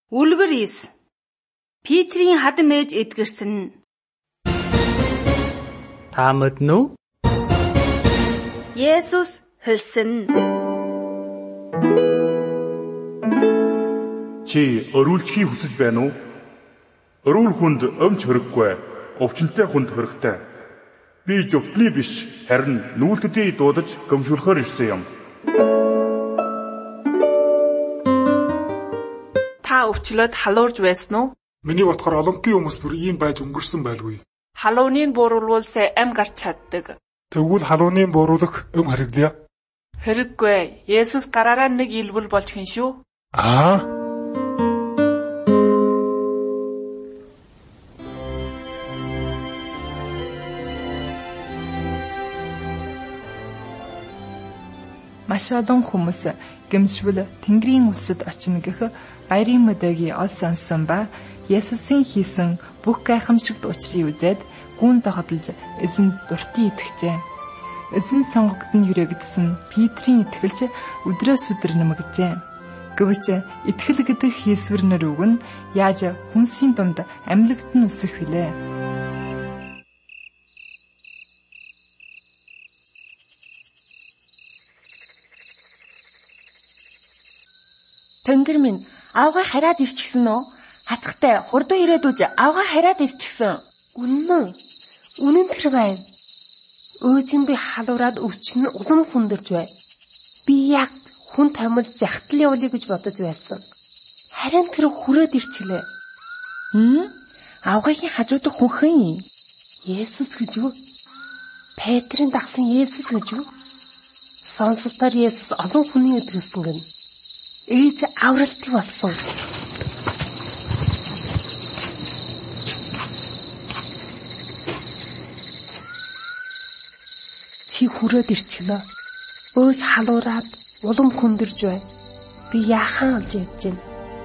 Үлгэр 9. Петрийн хадам ээж эдгэрсэн. Та мэднэ үү? Есүс хэлсэн. Чи өрүүлжхийг хүсэж байна уу? Өрүүл хүнд өмч хөрөггүй, өвчнөтэй хүнд хөрөгтэй. Би зөвхний биш, харин нүүлтэдийг дуудаж гомшуулахаар ирсэн юм. Та өвчлөөд халуурж байсан уу? Миний бодохоор олонхын хүмүүс бүр ийм байж өнгөрсөн байлгүй. Халууныг бууруулвал ам гарч чаддаг. Тэгвэл халууныг бууруулах юм хэрэглэе. Хэрэггүй. Есүс гараараа нэг илбэл болж хийн шүү. Маш олон хүмүүс гэмшвэл Тэнгэрийн улсад очино гэх баярын мэдээгийг олж сонссон ба Есүсийн хийсэн бүх гайхамшигт учрыг үзээд гүн тогтолж эзэнд дуртай итгэжээ. Эзэнд сонгогдсон юрэгдсэн Петрийн итгэлж өдрөөс өдөр нэмэгджээ. Гэвч итгэл гэдэг хийсвэр нар үг нь яаж хүнсийн дунд амьлагдт нь үсэх вүлээ? Тэнгэр минь авгаа хараад ирчихсэн үү? Хатгатай хурдан ирээд үз авгаа хараад ирчихсэн. Үнэн тэр байна. Өөжин би халуураад өвчин улам хүндэрж байна. Би яг хүн тамил захтал явуулъя гэж бодож байсан. Харин тэр хүрээд ирчлээ. Авгаагийн хажуудах хүнхэн? Есүс гэж юу? Петрийн дагсан Есүс гэж юу? Сонсолтоор Есүс олон хүний эдгэрсэн гэнэ. Ээж авралтыг болсон. Чи хүрээд ирчихлээ. Өөс халуураад улам хүндэрж байна. Би яахан олж ядж байна.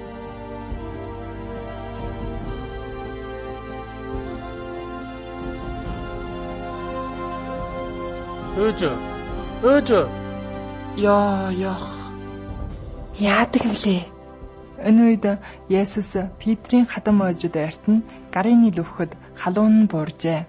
Өөж. Яах. Яадаг вүлээ? Энэ үед Есүс Петрийн хадам ойжод ойртон гарын нийл өвхөд халуун нь бууржээ.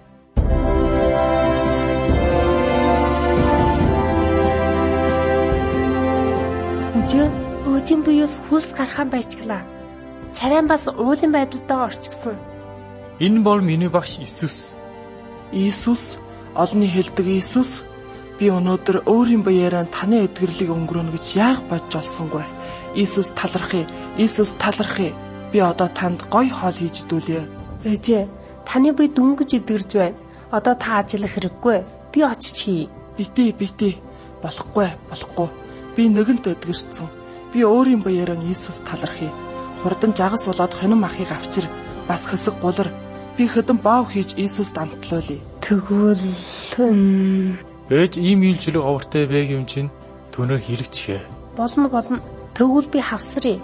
Өөжин биеэс хөлс гархан байцглаа. Царайн бас уулын байдалтай орчихсон. Энэ бол миний багш Иесус. Иесус, олонний хэлдэг Иесус. Би өнөөдөр өөрийн баяраар таны эдгэрлийг өнгөрөөнө гэж яах бодж олсонгүй. Иесус талархъя. Би одоо танд гоё хоол хийж идүүлье. Ээжээ, таны бие дүнгэж эдгэрж байна. Одоо та ажиллах хэрэггүй. Би очиж хий. Битээ. Болохгүй. Би нэгэнт эдгэрсэн. Би өөрийн баяраар Иесус талархъя. Хурдан жагас болоод хонин махыг авчир. Бас хэсэг гулар. Би хөдөн баав хийж Иесуст амтлуулъя. Тэгвэл Ээж ийм үйлчлэг овортой байг юм чинь түүнээр хэрэгжихээ. Болно. Тэгвэл би хавсарыг.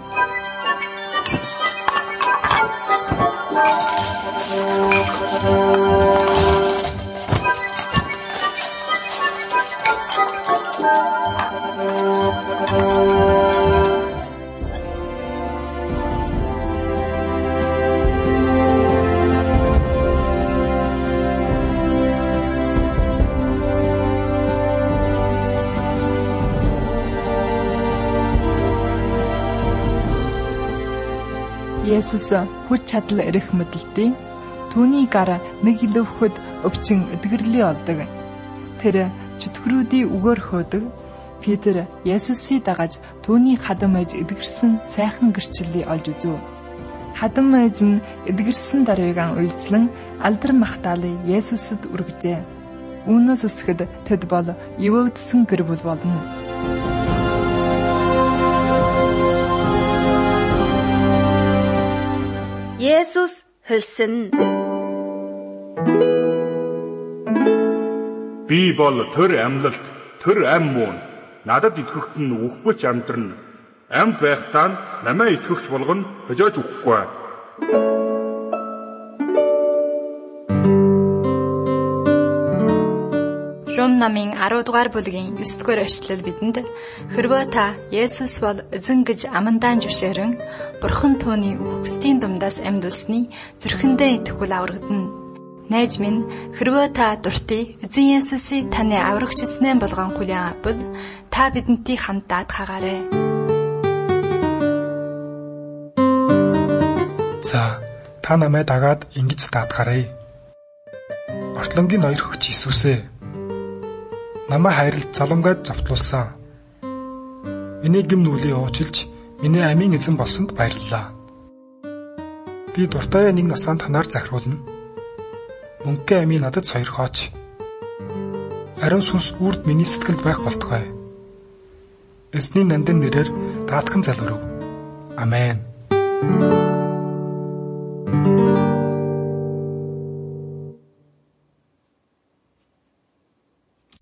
Есүс хүч чадал эрэх мэдлэлтийн түүний гар нэг илөвхөд өвчин эдгэрлээ олдог. Тэр чөтгөрүүдийн үгээр хөөдөг. Петр Есүсийг дагаж түүний хадам ээж эдгэрсэн сайхан гэрчлэлийг олж үзв. Хадам ээж нь эдгэрсэн даруйгаан үйлчлэн алдар махтаалыг Есүсэд үргэжээ. Үүнээс үсгэд тэд бол ивэгдсэн гэр бүл болно. Есүс хэлсэн. Би бол төр амьлалт, төр ам муу. Надад итгэхт нь үхбэж амьдрна. Амьд байхдаа намайг итгэгч болгоно хожоож үхэхгүй. Жон Шугам намын 10 дугаар бүлгийн 9 дугаар эшлэл бидэнд хэрвээ та Есүс бол эзэн гэж амандаа зөвшөөрөн Бурхан түүний үхсдийн думдаас амьдулсныг зүрхэндээ итгэвэл аврагдана. Найз минь, хэрвээ та дуртай эзэн Есүсийг таны аврагч эзнээ болгон хүлээн авбал та бидэнтэй хамт даатгаагаарай. За, та намайг дагаад ингэж даатгаарай. Ортлонгийн ноёр хөгч Иесусээ намайг хайрлж заламгайд зовтлуулсан. Миний гэм нүглийг уучилж, миний амийн эзэн болсонд баярлалаа. Би дуртай нэг насаан танаар захируулна. Мөнгө амийн надад сойрхооч. Ариун сүнс үрд миний сэтгэлд байх болтугай. Эзний нандин нэрээр даатхан залбирав. Амен.